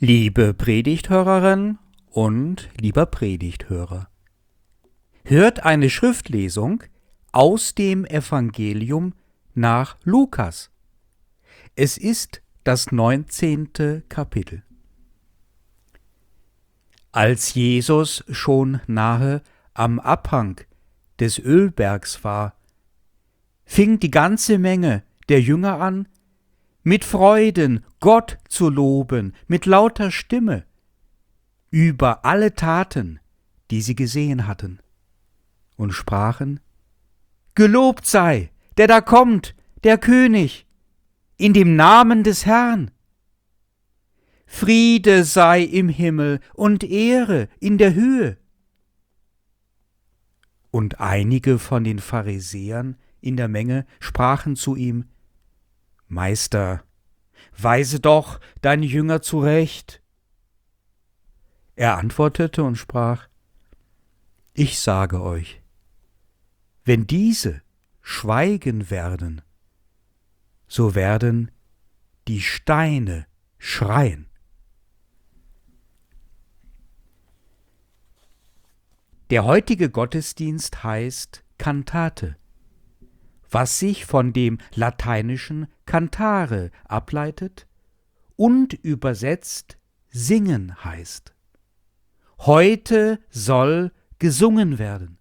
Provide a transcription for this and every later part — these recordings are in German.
Liebe Predigthörerin und lieber Predigthörer, hört eine Schriftlesung aus dem Evangelium nach Lukas. Es ist das 19. Kapitel. Als Jesus schon nahe am Abhang des Ölbergs war, fing die ganze Menge der Jünger an, mit Freuden Gott zu loben, mit lauter Stimme, über alle Taten, die sie gesehen hatten, und sprachen: Gelobt sei, der da kommt, der König, in dem Namen des Herrn. Friede sei im Himmel und Ehre in der Höhe. Und einige von den Pharisäern in der Menge sprachen zu ihm: Meister, weise doch deine Jünger zurecht. Er antwortete und sprach: Ich sage euch, wenn diese schweigen werden, so werden die Steine schreien. Der heutige Gottesdienst heißt Kantate, was sich von dem lateinischen cantare ableitet und übersetzt singen heißt. Heute soll gesungen werden.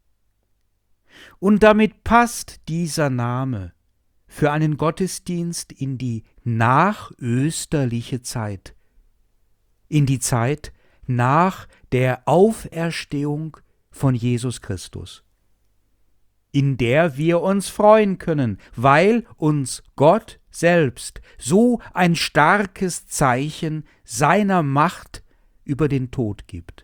Und damit passt dieser Name für einen Gottesdienst in die nachösterliche Zeit, in die Zeit nach der Auferstehung von Jesus Christus, in der wir uns freuen können, weil uns Gott selbst so ein starkes Zeichen seiner Macht über den Tod gibt.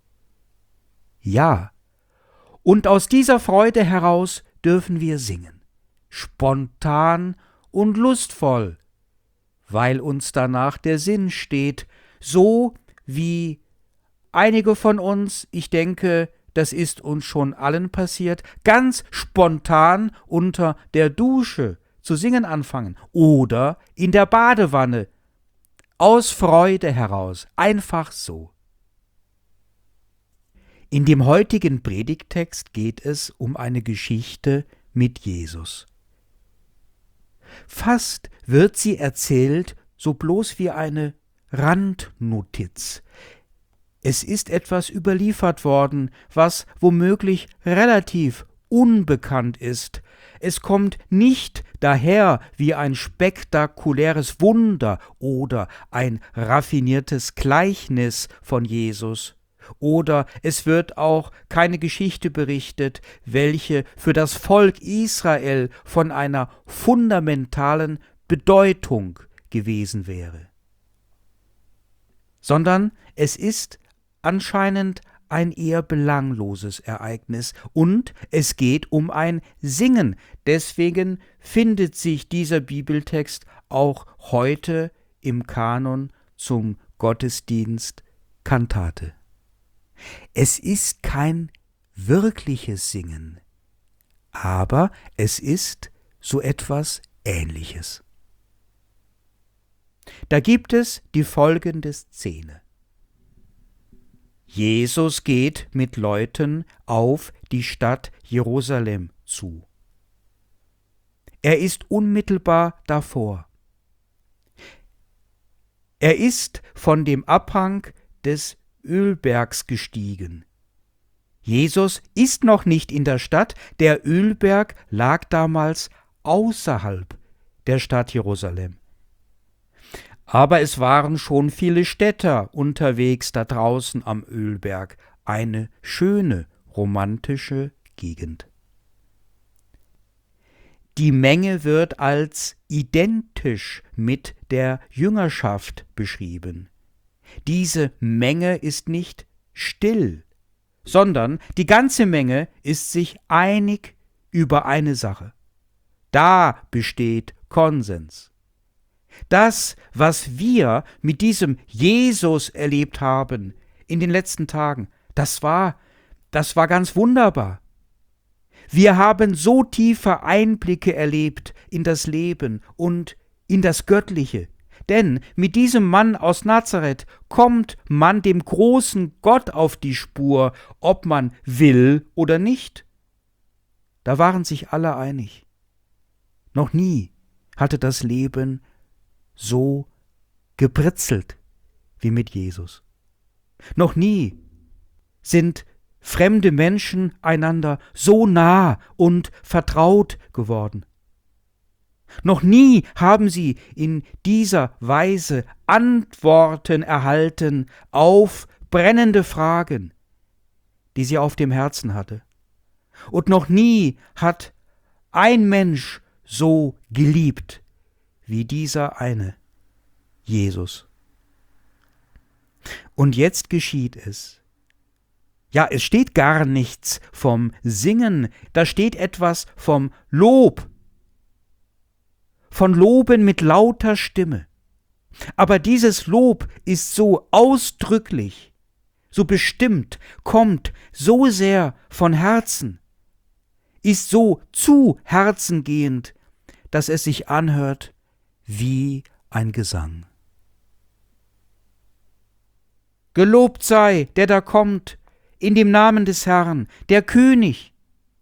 Ja, und aus dieser Freude heraus dürfen wir singen, spontan und lustvoll, weil uns danach der Sinn steht, so wie einige von uns, ich denke, das ist uns schon allen passiert, ganz spontan unter der Dusche zu singen anfangen oder in der Badewanne, aus Freude heraus, einfach so. In dem heutigen Predigttext geht es um eine Geschichte mit Jesus. Fast wird sie erzählt, so bloß wie eine Randnotiz. Es ist etwas überliefert worden, was womöglich relativ unbekannt ist. Es kommt nicht daher wie ein spektakuläres Wunder oder ein raffiniertes Gleichnis von Jesus. Oder es wird auch keine Geschichte berichtet, welche für das Volk Israel von einer fundamentalen Bedeutung gewesen wäre. Sondern es ist anscheinend ein eher belangloses Ereignis und es geht um ein Singen. Deswegen findet sich dieser Bibeltext auch heute im Kanon zum Gottesdienst Kantate. Es ist kein wirkliches Singen, aber es ist so etwas Ähnliches. Da gibt es die folgende Szene. Jesus geht mit Leuten auf die Stadt Jerusalem zu. Er ist unmittelbar davor. Er ist von dem Abhang des Ölbergs gestiegen. Jesus ist noch nicht in der Stadt, der Ölberg lag damals außerhalb der Stadt Jerusalem. Aber es waren schon viele Städter unterwegs da draußen am Ölberg, eine schöne, romantische Gegend. Die Menge wird als identisch mit der Jüngerschaft beschrieben. Diese Menge ist nicht still, sondern die ganze Menge ist sich einig über eine Sache. Da besteht Konsens. Das, was wir mit diesem Jesus erlebt haben in den letzten Tagen, das war ganz wunderbar. Wir haben so tiefe Einblicke erlebt in das Leben und in das Göttliche. Denn mit diesem Mann aus Nazareth kommt man dem großen Gott auf die Spur, ob man will oder nicht. Da waren sich alle einig. Noch nie hatte das Leben so gebritzelt wie mit Jesus. Noch nie sind fremde Menschen einander so nah und vertraut geworden. Noch nie haben sie in dieser Weise Antworten erhalten auf brennende Fragen, die sie auf dem Herzen hatte. Und noch nie hat ein Mensch so geliebt wie dieser eine, Jesus. Und jetzt geschieht es. Ja, es steht gar nichts vom Singen, da steht etwas vom Lob, von Loben mit lauter Stimme. Aber dieses Lob ist so ausdrücklich, so bestimmt, kommt so sehr von Herzen, ist so zu Herzen gehend, dass es sich anhört wie ein Gesang. Gelobt sei, der da kommt, in dem Namen des Herrn, der König.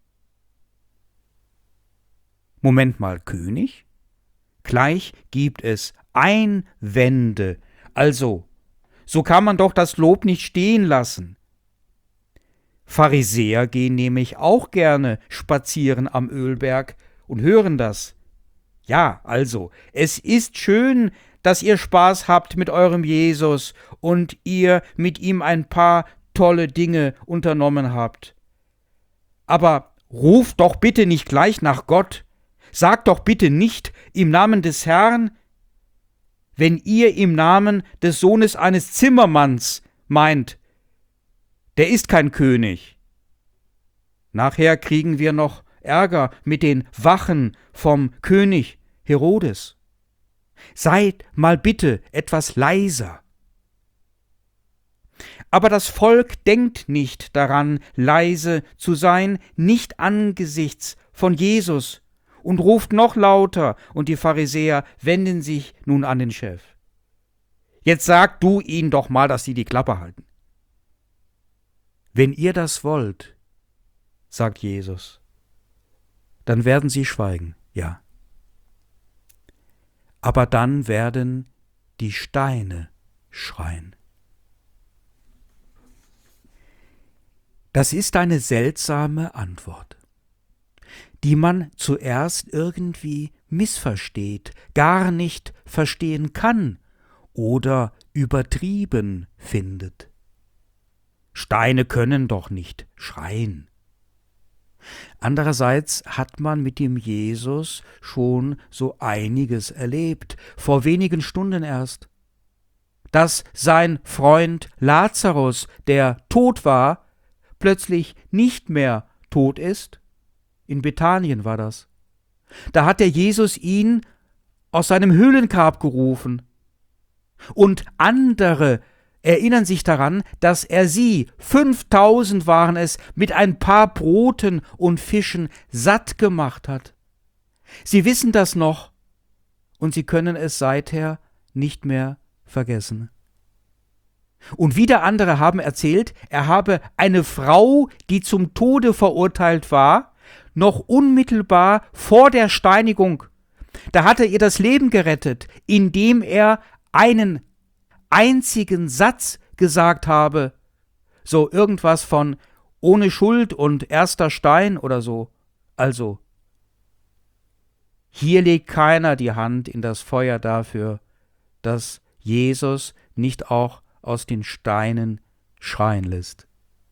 Moment mal, König? Gleich gibt es Einwände. Also, so kann man doch das Lob nicht stehen lassen. Pharisäer gehen nämlich auch gerne spazieren am Ölberg und hören das. Ja, also, es ist schön, dass ihr Spaß habt mit eurem Jesus und ihr mit ihm ein paar tolle Dinge unternommen habt. Aber ruft doch bitte nicht gleich nach Gott. Sagt doch bitte nicht im Namen des Herrn, wenn ihr im Namen des Sohnes eines Zimmermanns meint, der ist kein König. Nachher kriegen wir noch Ärger mit den Wachen vom König Herodes. Seid mal bitte etwas leiser. Aber das Volk denkt nicht daran, leise zu sein, nicht angesichts von Jesus, und ruft noch lauter, und die Pharisäer wenden sich nun an den Chef. Jetzt sag du ihnen doch mal, dass sie die Klappe halten. Wenn ihr das wollt, sagt Jesus, dann werden sie schweigen, ja. Aber dann werden die Steine schreien. Das ist eine seltsame Antwort, die man zuerst irgendwie missversteht, gar nicht verstehen kann oder übertrieben findet. Steine können doch nicht schreien. Andererseits hat man mit dem Jesus schon so einiges erlebt, vor wenigen Stunden erst, dass sein Freund Lazarus, der tot war, plötzlich nicht mehr tot ist. In Bethanien war das. Da hat der Jesus ihn aus seinem Höhlengrab gerufen. Und andere erinnern sich daran, dass er sie, 5000 waren es, mit ein paar Broten und Fischen satt gemacht hat. Sie wissen das noch und sie können es seither nicht mehr vergessen. Und wieder andere haben erzählt, er habe eine Frau, die zum Tode verurteilt war, noch unmittelbar vor der Steinigung, da hat er ihr das Leben gerettet, indem er einen einzigen Satz gesagt habe, so irgendwas von ohne Schuld und erster Stein oder so. Also, hier legt keiner die Hand in das Feuer dafür, dass Jesus nicht auch aus den Steinen schreien lässt.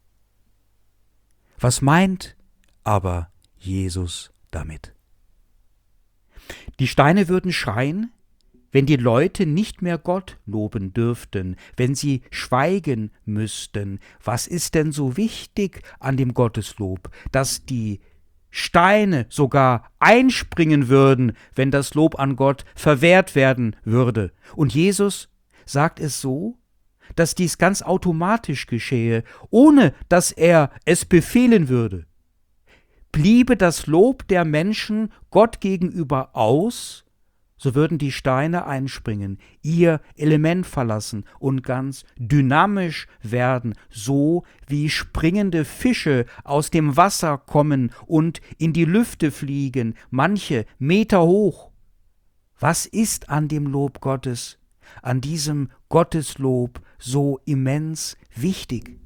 Was meint aber Jesus damit? Die Steine würden schreien, wenn die Leute nicht mehr Gott loben dürften, wenn sie schweigen müssten. Was ist denn so wichtig an dem Gotteslob, dass die Steine sogar einspringen würden, wenn das Lob an Gott verwehrt werden würde? Und Jesus sagt es so, dass dies ganz automatisch geschehe, ohne dass er es befehlen würde. Bliebe das Lob der Menschen Gott gegenüber aus, so würden die Steine einspringen, ihr Element verlassen und ganz dynamisch werden, so wie springende Fische aus dem Wasser kommen und in die Lüfte fliegen, manche Meter hoch. Was ist an dem Lob Gottes, an diesem Gotteslob so immens wichtig?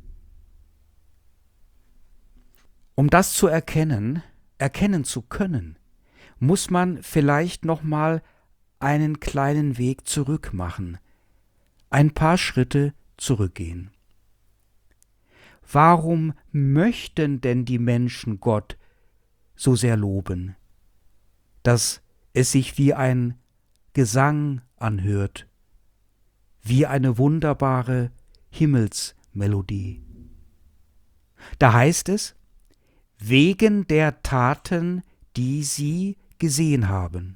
Um das zu erkennen zu können, muss man vielleicht noch mal einen kleinen Weg zurück machen, ein paar Schritte zurückgehen. Warum möchten denn die Menschen Gott so sehr loben, dass es sich wie ein Gesang anhört, wie eine wunderbare Himmelsmelodie? Da heißt es, wegen der Taten, die sie gesehen haben.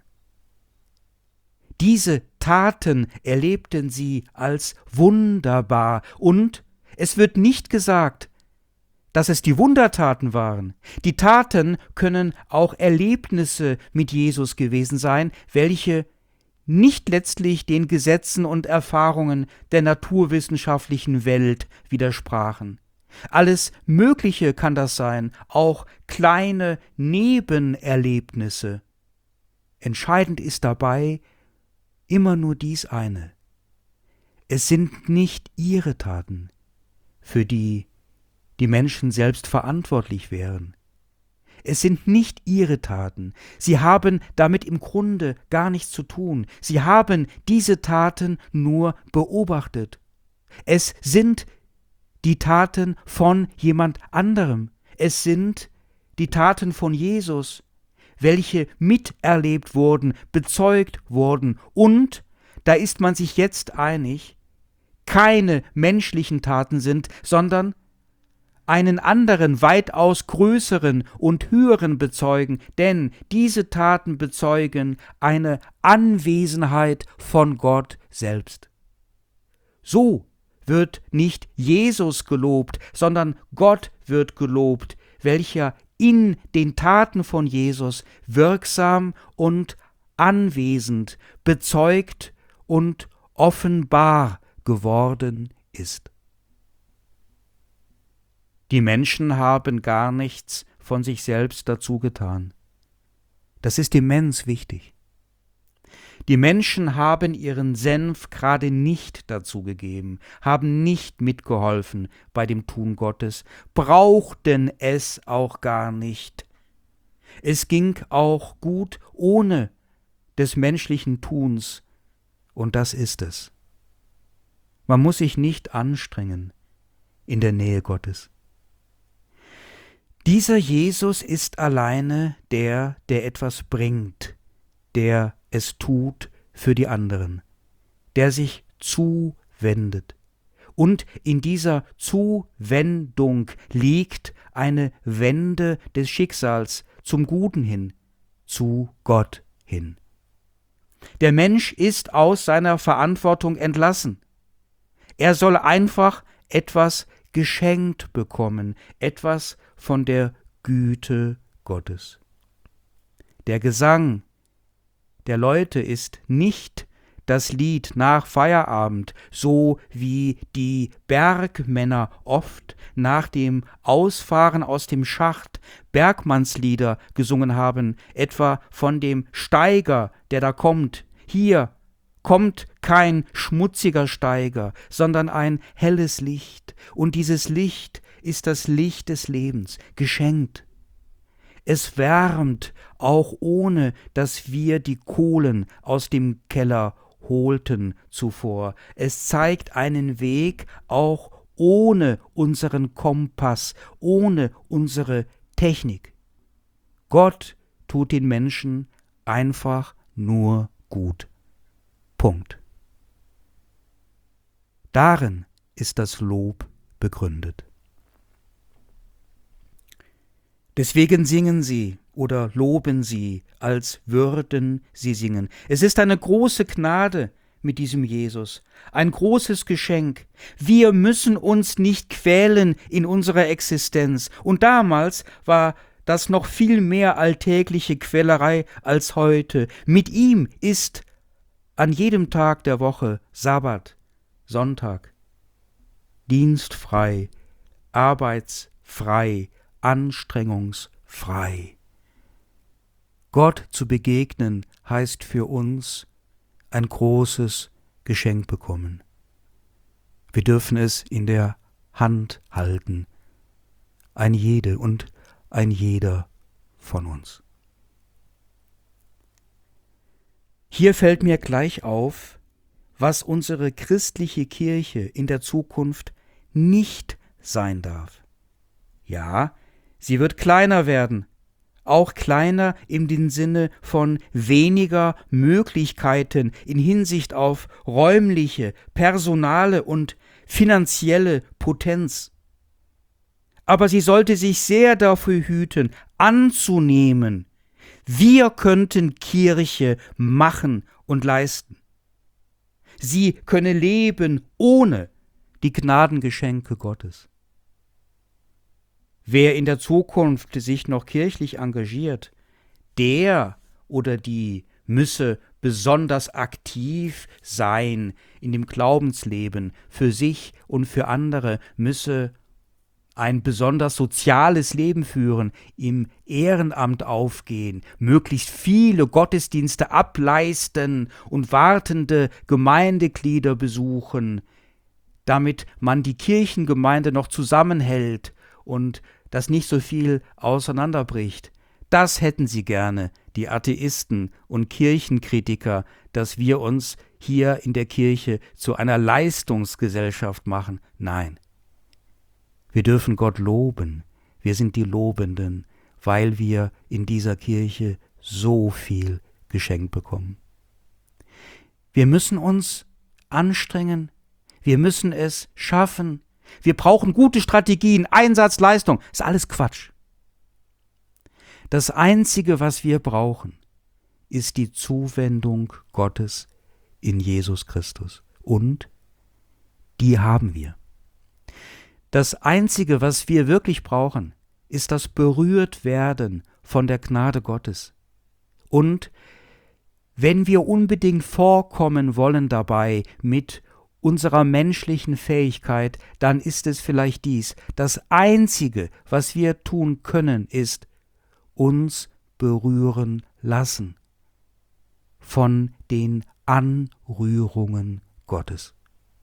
Diese Taten erlebten sie als wunderbar, und es wird nicht gesagt, dass es die Wundertaten waren. Die Taten können auch Erlebnisse mit Jesus gewesen sein, welche nicht letztlich den Gesetzen und Erfahrungen der naturwissenschaftlichen Welt widersprachen. Alles Mögliche kann das sein, auch kleine Nebenerlebnisse. Entscheidend ist dabei immer nur dies eine: Es sind nicht ihre Taten, für die die Menschen selbst verantwortlich wären. Es sind nicht ihre Taten. Sie haben damit im Grunde gar nichts zu tun. Sie haben diese Taten nur beobachtet. Es sind die Taten von jemand anderem. Es sind die Taten von Jesus, welche miterlebt wurden, bezeugt wurden, und, da ist man sich jetzt einig, keine menschlichen Taten sind, sondern einen anderen, weitaus größeren und höheren bezeugen, denn diese Taten bezeugen eine Anwesenheit von Gott selbst. So wird nicht Jesus gelobt, sondern Gott wird gelobt, welcher in den Taten von Jesus wirksam und anwesend, bezeugt und offenbar geworden ist. Die Menschen haben gar nichts von sich selbst dazu getan. Das ist immens wichtig. Die Menschen haben ihren Senf gerade nicht dazu gegeben, haben nicht mitgeholfen bei dem Tun Gottes, brauchten es auch gar nicht. Es ging auch gut ohne des menschlichen Tuns, und das ist es. Man muss sich nicht anstrengen in der Nähe Gottes. Dieser Jesus ist alleine der etwas bringt, der es tut für die anderen, der sich zuwendet. Und in dieser Zuwendung liegt eine Wende des Schicksals zum Guten hin, zu Gott hin. Der Mensch ist aus seiner Verantwortung entlassen. Er soll einfach etwas geschenkt bekommen, etwas von der Güte Gottes. Der Gesang der Leute ist nicht das Lied nach Feierabend, so wie die Bergmänner oft nach dem Ausfahren aus dem Schacht Bergmannslieder gesungen haben, etwa von dem Steiger, der da kommt. Hier kommt kein schmutziger Steiger, sondern ein helles Licht, und dieses Licht ist das Licht des Lebens, geschenkt. Es wärmt, auch ohne dass wir die Kohlen aus dem Keller holten zuvor. Es zeigt einen Weg, auch ohne unseren Kompass, ohne unsere Technik. Gott tut den Menschen einfach nur gut. Punkt. Darin ist das Lob begründet. Deswegen singen sie oder loben sie, als würden sie singen. Es ist eine große Gnade mit diesem Jesus, ein großes Geschenk. Wir müssen uns nicht quälen in unserer Existenz. Und damals war das noch viel mehr alltägliche Quälerei als heute. Mit ihm ist an jedem Tag der Woche Sabbat, Sonntag, dienstfrei, arbeitsfrei, anstrengungsfrei. Gott zu begegnen heißt für uns ein großes Geschenk bekommen. Wir dürfen es in der Hand halten, ein jede und ein jeder von uns. Hier fällt mir gleich auf, was unsere christliche Kirche in der Zukunft nicht sein darf. Ja, sie wird kleiner werden, auch kleiner in dem Sinne von weniger Möglichkeiten in Hinsicht auf räumliche, personale und finanzielle Potenz. Aber sie sollte sich sehr dafür hüten, anzunehmen, wir könnten Kirche machen und leisten. Sie könne leben ohne die Gnadengeschenke Gottes. Wer in der Zukunft sich noch kirchlich engagiert, der oder die müsse besonders aktiv sein in dem Glaubensleben für sich und für andere, müsse ein besonders soziales Leben führen, im Ehrenamt aufgehen, möglichst viele Gottesdienste ableisten und wartende Gemeindeglieder besuchen, damit man die Kirchengemeinde noch zusammenhält und das nicht so viel auseinanderbricht. Das hätten sie gerne, die Atheisten und Kirchenkritiker, dass wir uns hier in der Kirche zu einer Leistungsgesellschaft machen. Nein. Wir dürfen Gott loben. Wir sind die Lobenden, weil wir in dieser Kirche so viel geschenkt bekommen. Wir müssen uns anstrengen. Wir müssen es schaffen. Wir brauchen gute Strategien, Einsatz, Leistung. Ist alles Quatsch. Das Einzige, was wir brauchen, ist die Zuwendung Gottes in Jesus Christus. Und die haben wir. Das Einzige, was wir wirklich brauchen, ist das Berührtwerden von der Gnade Gottes. Und wenn wir unbedingt vorkommen wollen dabei mit unserer menschlichen Fähigkeit, dann ist es vielleicht dies. Das Einzige, was wir tun können, ist uns berühren lassen von den Anrührungen Gottes.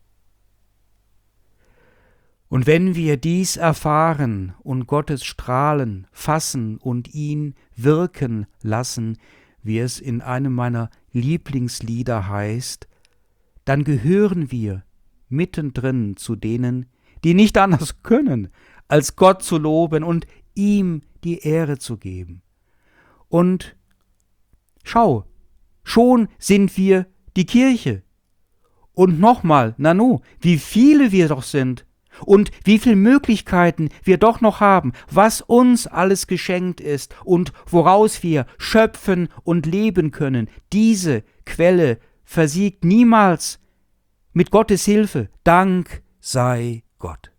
Und wenn wir dies erfahren und Gottes Strahlen fassen und ihn wirken lassen, wie es in einem meiner Lieblingslieder heißt, dann gehören wir mittendrin zu denen, die nicht anders können, als Gott zu loben und ihm die Ehre zu geben. Und schau, schon sind wir die Kirche. Und nochmal, Nanu, wie viele wir doch sind. Und wie viele Möglichkeiten wir doch noch haben, was uns alles geschenkt ist und woraus wir schöpfen und leben können. Diese Quelle versiegt niemals. Mit Gottes Hilfe, Dank sei Gott.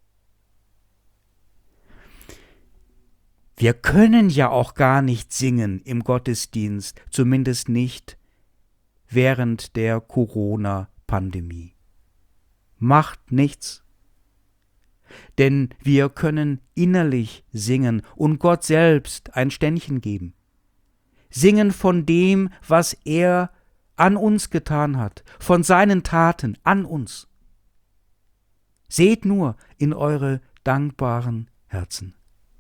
Wir können ja auch gar nicht singen im Gottesdienst, zumindest nicht während der Corona-Pandemie. Macht nichts. Denn wir können innerlich singen und Gott selbst ein Ständchen geben. Singen von dem, was er an uns getan hat, von seinen Taten an uns. Seht nur in eure dankbaren Herzen.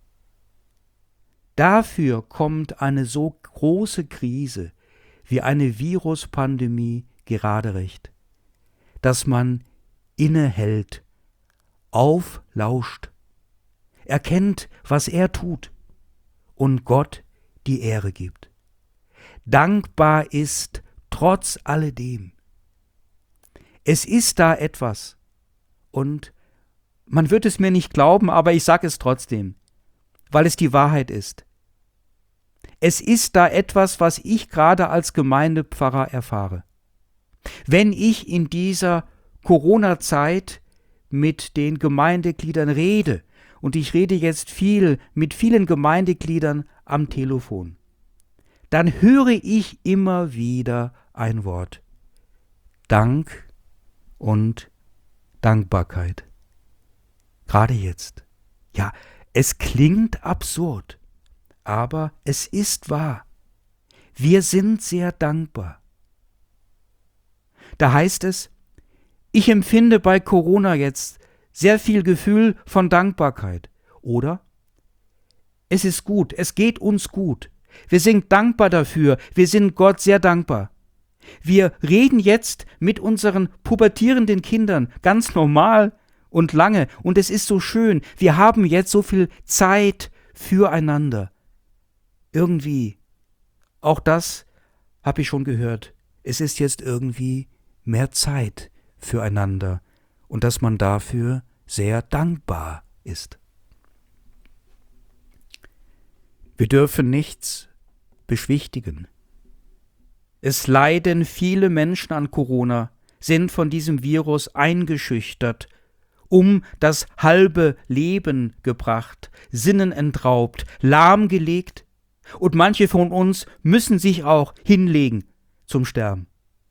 Dafür kommt eine so große Krise wie eine Viruspandemie gerade recht, dass man innehält, auflauscht, erkennt, was er tut und Gott die Ehre gibt. Dankbar ist trotz alledem. Es ist da etwas und man wird es mir nicht glauben, aber ich sage es trotzdem, weil es die Wahrheit ist. Es ist da etwas, was ich gerade als Gemeindepfarrer erfahre. Wenn ich in dieser Corona-Zeit mit den Gemeindegliedern rede und ich rede jetzt viel mit vielen Gemeindegliedern am Telefon, dann höre ich immer wieder ein Wort: Dank und Dankbarkeit. Gerade jetzt. Ja, es klingt absurd, aber es ist wahr. Wir sind sehr dankbar. Da heißt es, ich empfinde bei Corona jetzt sehr viel Gefühl von Dankbarkeit. Oder? Es ist gut, es geht uns gut. Wir sind dankbar dafür, wir sind Gott sehr dankbar. Wir reden jetzt mit unseren pubertierenden Kindern ganz normal und lange und es ist so schön. Wir haben jetzt so viel Zeit füreinander. Irgendwie, auch das habe ich schon gehört, es ist jetzt irgendwie mehr Zeit füreinander und dass man dafür sehr dankbar ist. Wir dürfen nichts beschwichtigen. Es leiden viele Menschen an Corona, sind von diesem Virus eingeschüchtert, um das halbe Leben gebracht, Sinnen entraubt, lahmgelegt, und manche von uns müssen sich auch hinlegen zum Sterben.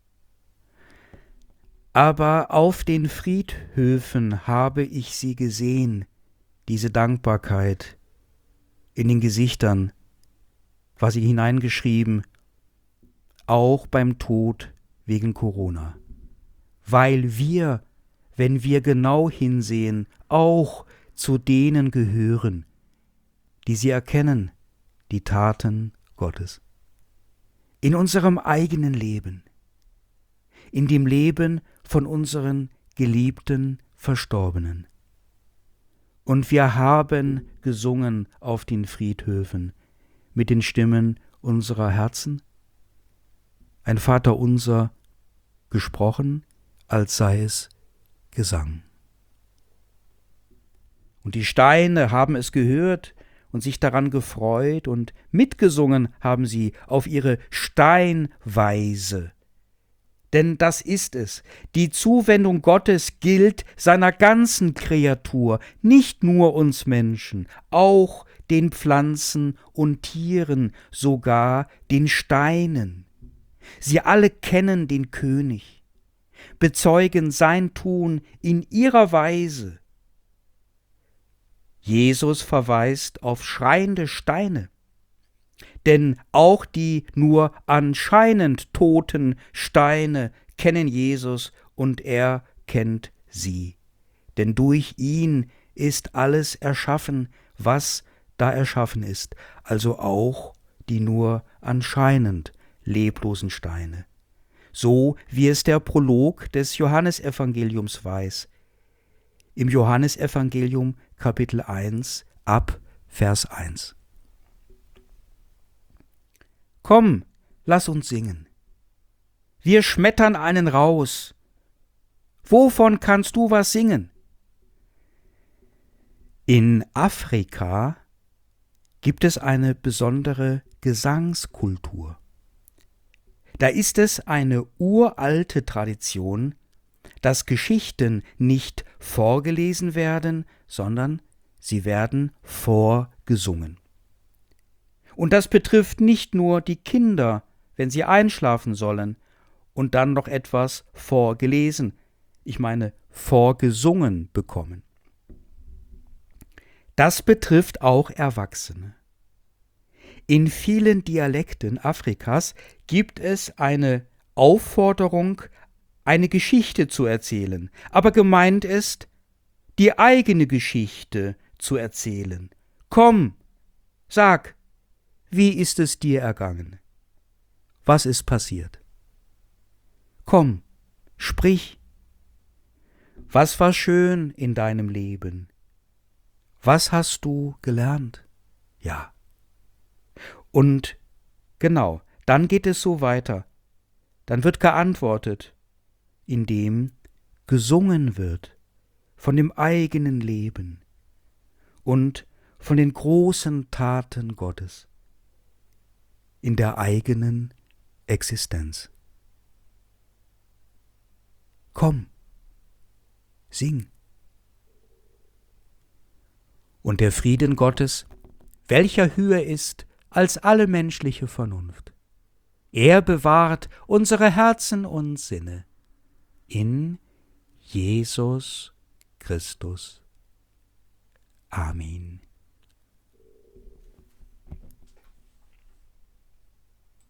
Aber auf den Friedhöfen habe ich sie gesehen, diese Dankbarkeit in den Gesichtern, war sie hineingeschrieben, auch beim Tod wegen Corona. Weil wir, wenn wir genau hinsehen, auch zu denen gehören, die sie erkennen, die Taten Gottes. In unserem eigenen Leben, in dem Leben von unseren geliebten Verstorbenen. Und wir haben gesungen auf den Friedhöfen mit den Stimmen unserer Herzen, ein Vaterunser gesprochen, als sei es Gesang. Und die Steine haben es gehört und sich daran gefreut, und mitgesungen haben sie auf ihre Steinweise. Denn das ist es. Die Zuwendung Gottes gilt seiner ganzen Kreatur, nicht nur uns Menschen, auch den Pflanzen und Tieren, sogar den Steinen. Sie alle kennen den König, bezeugen sein Tun in ihrer Weise. Jesus verweist auf schreiende Steine, denn auch die nur anscheinend toten Steine kennen Jesus und er kennt sie. Denn durch ihn ist alles erschaffen, was da erschaffen ist, also auch die nur anscheinend leblosen Steine. So wie es der Prolog des Johannesevangeliums weiß. Im Johannesevangelium Kapitel 1 ab Vers 1. Komm, lass uns singen. Wir schmettern einen raus. Wovon kannst du was singen? In Afrika gibt es eine besondere Gesangskultur. Da ist es eine uralte Tradition, dass Geschichten nicht vorgelesen werden, sondern sie werden vorgesungen. Und das betrifft nicht nur die Kinder, wenn sie einschlafen sollen und dann noch etwas vorgelesen, ich meine vorgesungen bekommen. Das betrifft auch Erwachsene. In vielen Dialekten Afrikas gibt es eine Aufforderung, eine Geschichte zu erzählen, aber gemeint ist, die eigene Geschichte zu erzählen. Komm, sag, wie ist es dir ergangen? Was ist passiert? Komm, sprich. Was war schön in deinem Leben? Was hast du gelernt? Ja. Und genau, dann geht es so weiter. Dann wird geantwortet, indem gesungen wird von dem eigenen Leben und von den großen Taten Gottes in der eigenen Existenz. Komm, sing. Und der Frieden Gottes, welcher höher ist als alle menschliche Vernunft. Er bewahrt unsere Herzen und Sinne in Jesus Christus. Amen.